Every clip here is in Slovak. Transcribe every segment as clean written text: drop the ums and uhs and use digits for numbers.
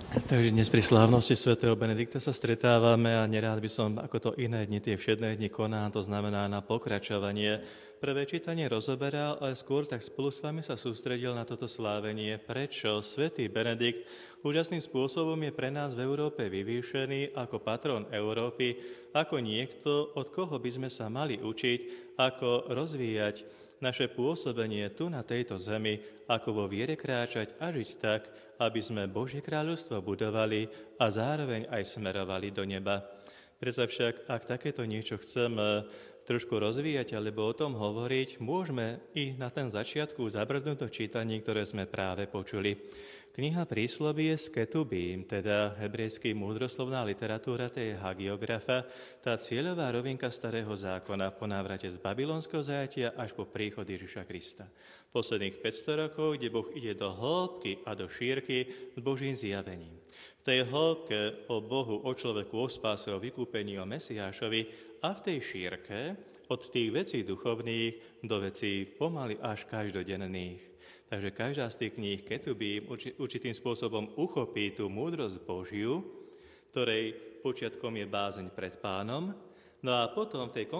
Takže dnes pri slávnosti svätého Benedikta sa stretávame a nerád by som, ako to iné dni, tie všedné dni koná, to znamená na pokračovanie. Prvé čítanie rozoberal, ale skôr tak spolu s vami sa sústredil na toto slávenie, prečo svätý Benedikt úžasným spôsobom je pre nás v Európe vyvýšený ako patrón Európy, ako niekto, od koho by sme sa mali učiť, ako rozvíjať naše pôsobenie tu na tejto zemi, ako vo viere kráčať a žiť tak, aby sme Božie kráľovstvo budovali a zároveň aj smerovali do neba. Preto však, ak takéto niečo chceme trošku rozvíjať alebo o tom hovoriť, môžeme i na ten začiatku zabrnúť do čítaní, ktoré sme práve počuli. Kniha Príslovie z Ketubím, teda hebrejský múdroslovná literatúra, to je hagiografa, tá cieľová rovinka starého zákona po návrate z babylonského zajatia až po príchod Ježiša Krista. Posledných 500 rokov, kde Boh ide do hĺbky a do šírky s Božím zjavením. V tej hĺbke o Bohu, o človeku, o spáse, o vykúpení, o Mesiášovi a v tej šírke od tých vecí duchovných do vecí pomaly až každodenných. Takže každá z tých kníh Ketubím určitým spôsobom uchopí tú múdrosť Božiu, ktorej počiatkom je bázeň pred Pánom, no a potom v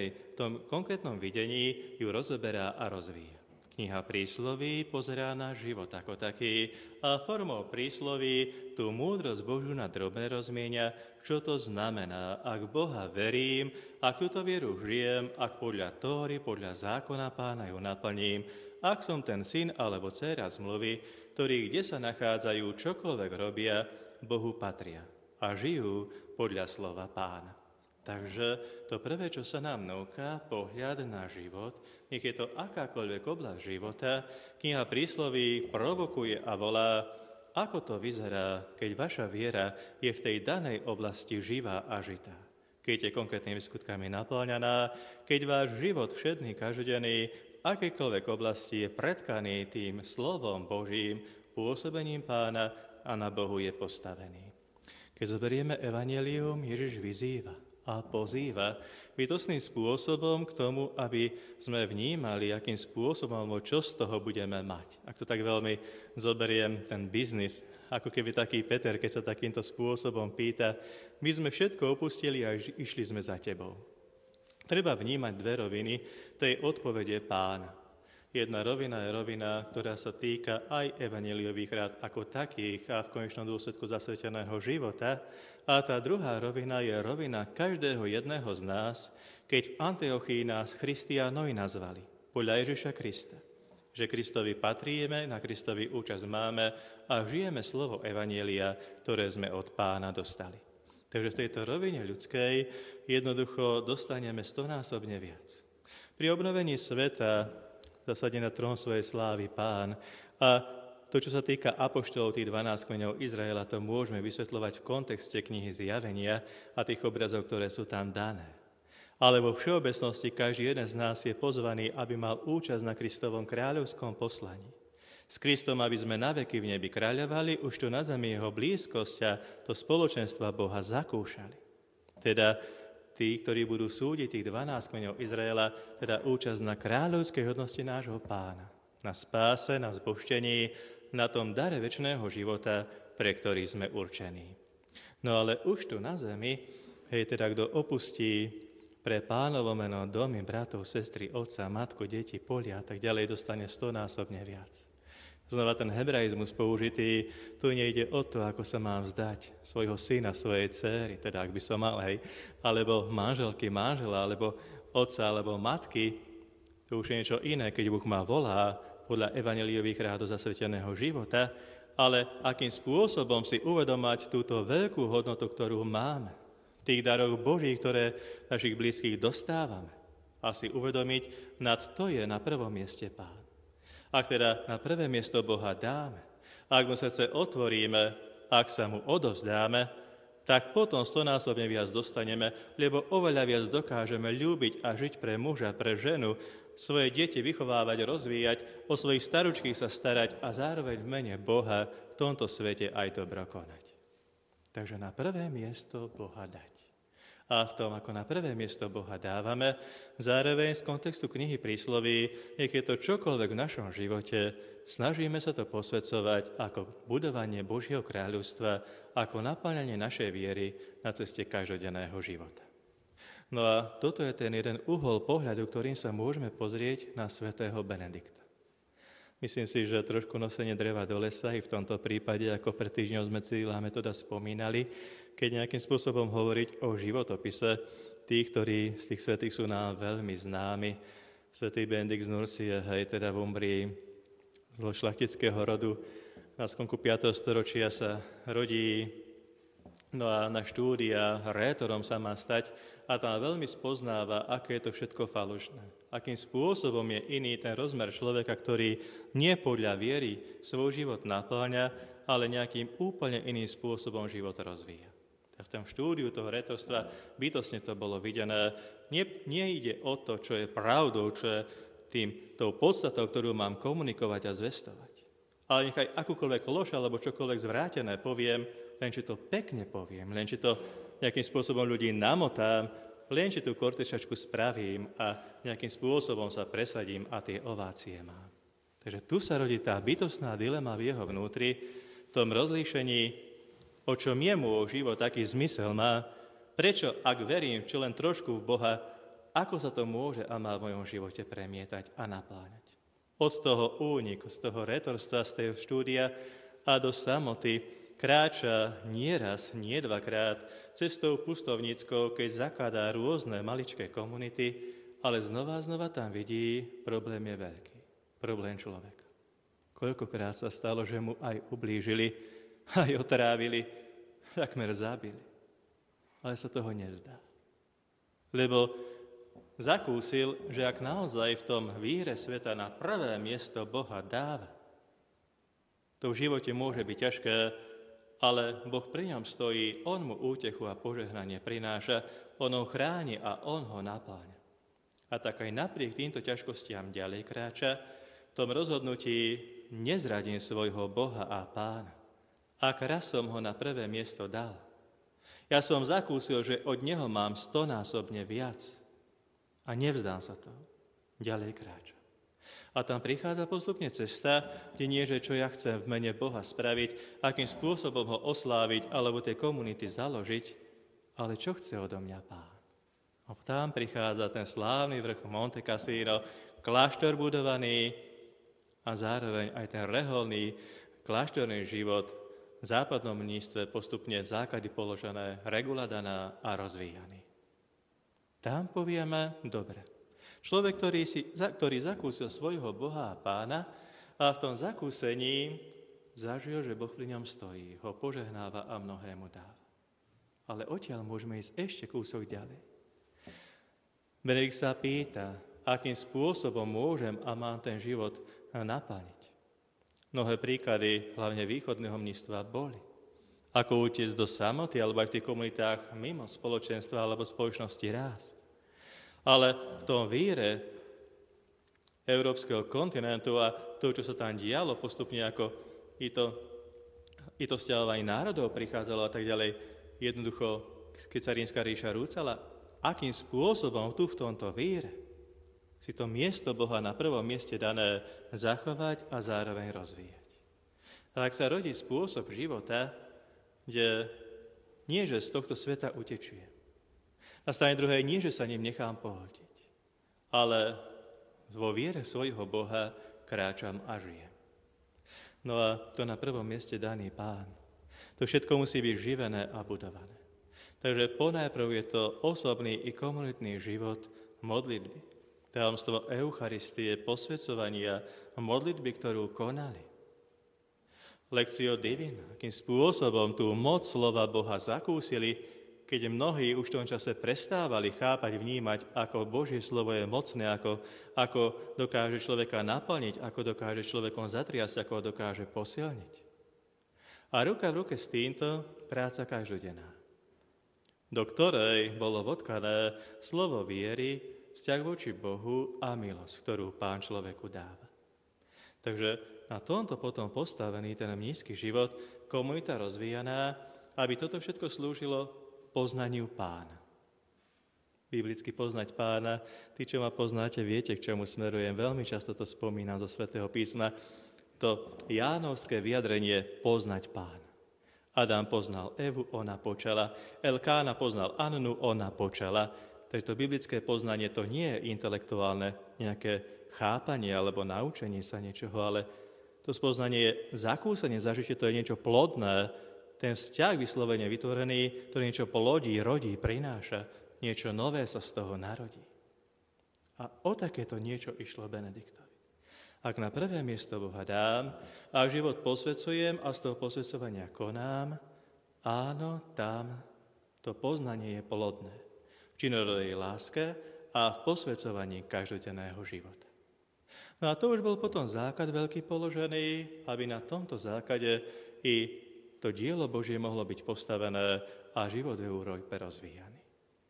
tom konkrétnom videní ju rozoberá a rozvíja. Kniha Prísloví pozerá na život ako taký a formou prísloví tú múdrosť Božiu na drobné rozmienia, čo to znamená, ak Boha verím, ak túto vieru žijem, ak podľa Tóry, podľa zákona Pána ju naplním, ak som ten syn alebo dcéra zmluvy, ktorí kde sa nachádzajú, čokoľvek robia, Bohu patria a žijú podľa slova Pána. Takže to prvé, čo sa nám núka, pohľad na život, nech je to akákoľvek oblasť života, kniha Prísloví provokuje a volá, ako to vyzerá, keď vaša viera je v tej danej oblasti živá a žitá. Keď je konkrétnymi skutkami naplňaná, keď váš život všedný, každodenný, akékoľvek oblasti je pretkaný tým slovom Božím, pôsobením Pána a na Bohu je postavený. Keď zoberieme evanjelium, Ježiš vyzýva a pozýva bytostným spôsobom k tomu, aby sme vnímali, akým spôsobom, čo z toho budeme mať. Ak to tak veľmi zoberiem, ten biznis, ako keby taký Peter, keď sa takýmto spôsobom pýta, my sme všetko opustili a išli sme za tebou. Treba vnímať dve roviny tej odpovede Pána. Jedna rovina je rovina, ktorá sa týka aj evanjeliových rád ako takých a v konečnom dôsledku zasveteného života. A tá druhá rovina je rovina každého jedného z nás, keď v Antiochii nás Christiánovi nazvali, podľa Ježiša Krista. Že Kristovi patríme, na Kristovi účasť máme a žijeme slovo evanjelia, ktoré sme od Pána dostali. Takže v tejto rovine ľudskej jednoducho dostaneme 100-násobne viac. Pri obnovení sveta zasadne na trón svojej slávy Pán a to, čo sa týka apoštolov, tých 12 kmeňov Izraela, to môžeme vysvetľovať v kontexte knihy Zjavenia a tých obrazov, ktoré sú tam dané. Ale vo všeobecnosti každý jeden z nás je pozvaný, aby mal účasť na Kristovom kráľovskom poslaní. S Kristom, aby sme naveky v nebi kráľovali, už tu na zemi jeho blízkosť a to spoločenstva Boha zakúšali. Teda tí, ktorí budú súdiť tých 12 kmeňov Izraela, teda účasť na kráľovskej hodnosti nášho Pána, na spáse, na zbožtení, na tom dare večného života, pre ktorý sme určení. No ale už tu na zemi, teda kto opustí pre Pánovo meno domy, bratov, sestry, otca, matku, deti, polia a tak ďalej, dostane 100-násobne viac. Znova ten hebraizmus použitý, tu nejde o to, ako sa mám vzdať svojho syna, svojej dcéry, teda ak by som mal, alebo manželky, manžela, alebo otca, alebo matky, to už je niečo iné, keď Boh ma volá podľa evanjeliových rád do zasveteného života, ale akým spôsobom si uvedomať túto veľkú hodnotu, ktorú máme, tých darov Božích, ktoré našich blízkych dostávame, a si uvedomiť, nad to je na prvom mieste Pán. Ak teda na prvé miesto Boha dáme, ak mu srdce otvoríme, ak sa mu odovzdáme, tak potom 100-násobne viac dostaneme, lebo oveľa viac dokážeme ľúbiť a žiť pre muža, pre ženu, svoje deti vychovávať, rozvíjať, o svojich staručkých sa starať a zároveň v mene Boha v tomto svete aj dobro konať. Takže na prvé miesto Boha dať. a v tom, ako na prvé miesto Boha dávame, zároveň z kontextu knihy Prísloví, nech je to čokoľvek v našom živote, snažíme sa to posväcovať ako budovanie Božieho kráľovstva, ako naplňanie našej viery na ceste každodenného života. No a toto je ten jeden uhol pohľadu, ktorým sa môžeme pozrieť na svätého Benedikta. Myslím si, že trošku nosenie dreva do lesa i v tomto prípade, ako pred týždňom sme Cyrila Metoda spomínali, keď nejakým spôsobom hovoriť o životopise tých, ktorí z tých svätých sú nám veľmi známi. Svätý Benedikt z Nursie, teda v Umbrii, zo šlachtického rodu, na skonku 5. storočia sa rodí, no a na štúdia rétorom sa má stať a tam veľmi spoznáva, aké je to všetko falošné. Akým spôsobom je iný ten rozmer človeka, ktorý nie podľa viery svoj život naplňa, ale nejakým úplne iným spôsobom život rozvíja. V tom štúdiu toho rétorstva bytostne to bolo videné. Nie ide o to, čo je pravdou, čo je tou podstatou, ktorú mám komunikovať a zvestovať. Ale nechaj akúkoľvek lož alebo čokoľvek zvrátené poviem, len či to pekne poviem, len či to nejakým spôsobom ľudí namotám, len či tú kortešačku spravím a nejakým spôsobom sa presadím a tie ovácie mám. Takže tu sa rodí tá bytostná dilema v jeho vnútri, v tom rozlíšení, o čom je môj život, aký zmysel má, prečo, ak verím čo len trošku v Boha, ako sa to môže a má v mojom živote premietať a napláňať. Od toho úniku, z toho rétorstva, z tej štúdia a do samoty kráča nie raz, nie dvakrát cestou pustovníckou, keď zakladá rôzne maličké komunity, ale znova tam vidí, problém je veľký. Problém človeka. Koľkokrát sa stalo, že mu aj ublížili, aj otrávili, takmer zabili. Ale sa toho nezdá. Lebo zakúsil, že ak naozaj v tom víre sveta na prvé miesto Boha dáva, to v živote môže byť ťažké, ale Boh pri ňom stojí, on mu útechu a požehnanie prináša, on ho chráni a on ho napláňa. A tak aj napriek týmto ťažkostiam ďalej kráča, v tom rozhodnutí nezradím svojho Boha a Pána. Ak raz som ho na prvé miesto dal, ja som zakúsil, že od neho mám 100-násobne viac a nevzdám sa toho. Ďalej kráča. A tam prichádza postupne cesta, kde nie, že čo ja chcem v mene Boha spraviť, akým spôsobom ho osláviť alebo tie komunity založiť, ale čo chce odo mňa Pán. A tam prichádza ten slávny vrch Monte Cassino, kláštor budovaný a zároveň aj ten reholný kláštorný život v západnom mníctve postupne základy položené, regula daná a rozvíjaný. Tam povieme, dobre, človek, ktorý zakúsil svojho Boha a Pána a v tom zakúsení zažil, že Boh pri ňom stojí, ho požehnáva a mnohému dáva. Ale odtiaľ môžeme ísť ešte kúsok ďalej. Benedikt sa pýta, akým spôsobom môžem a mám ten život naplniť. Mnohé príklady, hlavne východného mníctva, boli. Ako utiecť do samoty, alebo aj v tých komunitách mimo spoločenstva alebo spoločnosti rásť. Ale v tom víre európskeho kontinentu a to, čo sa tam dialo postupne, ako i to sťahovanie národov prichádzalo a tak ďalej, jednoducho, keď sa Rímska ríša rúcala, akým spôsobom tu v tomto víre si to miesto Boha na prvom mieste dané zachovať a zároveň rozvíjať. A tak sa rodí spôsob života, kde nie, že z tohto sveta utečie. Na strane druhej nie, že sa ním nechám pohltiť, ale vo viere svojho Boha kráčam a žijem. No a to na prvom mieste daný Pán. To všetko musí byť živené a budované. Takže ponajprv je to osobný i komunitný život modlitby. Tajomstvo Eucharistie, posväcovania, modlitby, ktorú konali. Lectio Divina, akým spôsobom tú moc slova Boha zakúsili, keď mnohí už v tom čase prestávali chápať, vnímať, ako Božie slovo je mocné, ako dokáže človeka naplniť, ako dokáže človekom zatriasť, ako ho dokáže posilniť. A ruka v ruke s týmto práca každodenná, do ktorej bolo vodkané slovo viery, vzťah voči Bohu a milosť, ktorú Pán človeku dáva. Takže na tomto potom postavený ten mníšsky život, komunita rozvíjaná, aby toto všetko slúžilo poznaniu Pána. biblicky poznať Pána. Tí, čo ma poznáte, viete, k čomu smerujem. Veľmi často to spomínam zo Svätého písma. To Jánovské vyjadrenie poznať Pána. Adam poznal Evu, ona počala. Elkána poznal Annu, ona počala. Takže to biblické poznanie to nie je intelektuálne nejaké chápanie alebo naučenie sa niečoho, ale to spoznanie je zakúsenie, zažitie, to je niečo plodné. Ten vzťah vyslovene vytvorený, to niečo plodí, rodí, prináša. Niečo nové sa z toho narodí. A o takéto niečo išlo Benediktovi. Ak na prvé miesto Boha dám, ak život posvedcujem a z toho posvedcovania konám, áno, tam to poznanie je plodné. V činorodej láske a v posvedcovaní každodenného života. No a to už bol potom základ veľký položený, aby na tomto základe i to dielo Božie mohlo byť postavené a život v Európe rozvíjaný.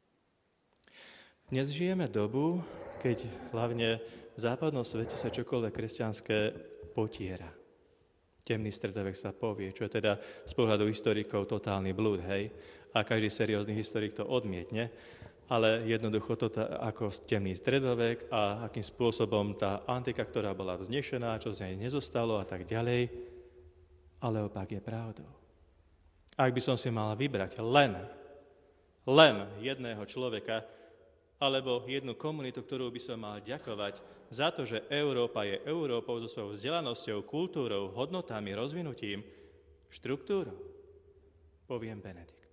Dnes žijeme dobu, keď hlavne v západnom svete sa čokoľvek kresťanské potiera. Temný stredovek sa povie, čo je teda z pohľadu historikov totálny blúd, hej? A každý seriózny historik to odmietne, ale jednoducho to ako temný stredovek a akým spôsobom tá antika, ktorá bola vznešená, čo z nej nezostalo a tak ďalej, ale opak je pravdou. Ak by som si mal vybrať len jedného človeka, alebo jednu komunitu, ktorú by som mal ďakovať za to, že Európa je Európou so svojou vzdelanosťou, kultúrou, hodnotami, rozvinutím, štruktúrou, poviem Benedikt.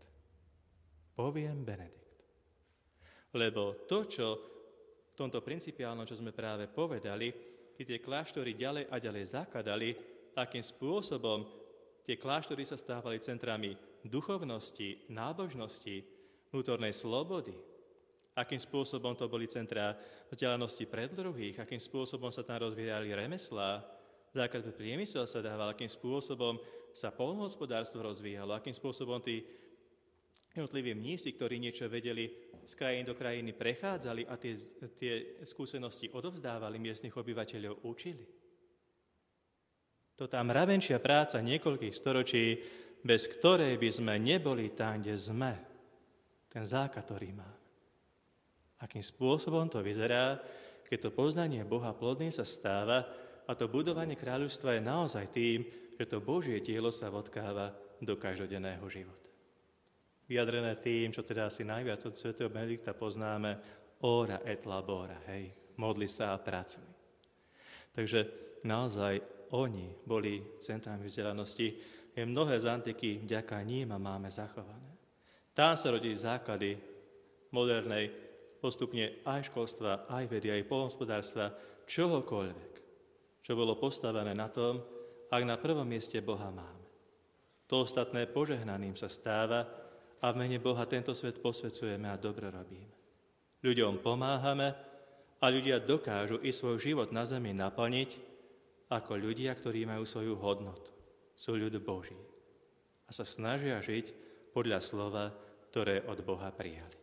Lebo to, čo v tomto principiálnom, čo sme práve povedali, tie kláštory ďalej a ďalej zakladali, akým spôsobom tie kláštory sa stávali centrami duchovnosti, nábožnosti, vnútornej slobody, akým spôsobom to boli centrá vzdelanosti pre druhých, akým spôsobom sa tam rozvíjali remeslá, základ pre priemysel sa dával, akým spôsobom sa poľnohospodárstvo rozvíjalo, akým spôsobom tí jednotliví mnísi, ktorí niečo vedeli, z krajín do krajiny prechádzali a tie skúsenosti odovzdávali, miestnych obyvateľov učili. To tá mravenčia práca niekoľkých storočí, bez ktorej by sme neboli tam, kde sme, ten základ, ktorý máme. Akým spôsobom to vyzerá, keď to poznanie Boha plodný sa stáva a to budovanie kráľovstva je naozaj tým, že to Božie dielo sa vodkáva do každodenného života. Vyjadrené tým, čo teda asi najviac od svätého Benedikta poznáme, ora et labora, hej, modli sa a pracuj. Takže naozaj oni boli centrami vzdelanosti. Je mnohé z antiky vďaka ním a máme zachované. Tam sa rodili základy modernej postupne aj školstva, aj vedy, aj poľnohospodárstva, čohokoľvek, čo bolo postavené na tom, ak na prvom mieste Boha máme. To ostatné požehnaným sa stáva a v mene Boha tento svet posvedzujeme a dobro robíme. Ľuďom pomáhame a ľudia dokážu i svoj život na zemi naplniť ako ľudia, ktorí majú svoju hodnotu. Sú ľud Boží a sa snažia žiť podľa slova, ktoré od Boha prijali.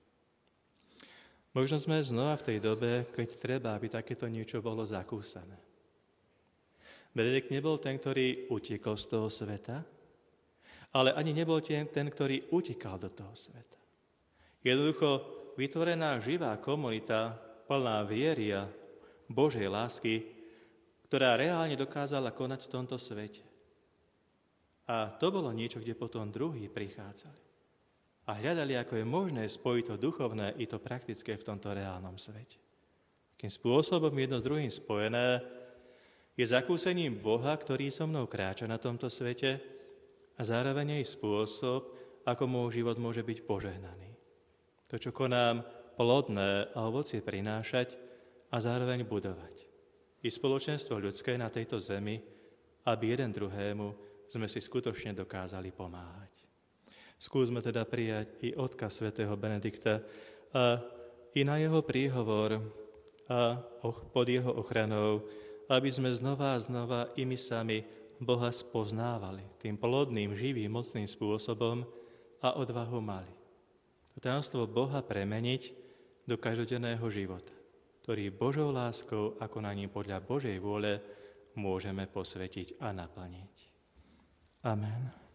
Možno sme znova v tej dobe, keď treba, aby takéto niečo bolo zakúsané. Benedikt nebol ten, ktorý utiekol z toho sveta, ale ani nebol ten, ktorý utekal do toho sveta. Jednoducho vytvorená živá komunita, plná viery a Božej lásky, ktorá reálne dokázala konať v tomto svete. A to bolo niečo, kde potom druhí prichádzali. A hľadali, ako je možné spojiť to duchovné i to praktické v tomto reálnom svete. Akým spôsobom jedno s druhým spojené je zakúsením Boha, ktorý so mnou kráča na tomto svete a zároveň aj spôsob, ako môj život môže byť požehnaný. To, čo konám, plodné a ovocie prinášať a zároveň budovať. I spoločenstvo ľudské na tejto zemi, aby jeden druhému sme si skutočne dokázali pomáhať. Skúsme teda prijať i odkaz svätého Benedikta a i na jeho príhovor a pod jeho ochranou, aby sme znova a znova i my sami Boha spoznávali tým plodným, živým, mocným spôsobom a odvahu mali. To tajomstvo Boha premeniť do každodenného života, ktorý Božou láskou a konaním podľa Božej vôle môžeme posvetiť a naplniť. Amen.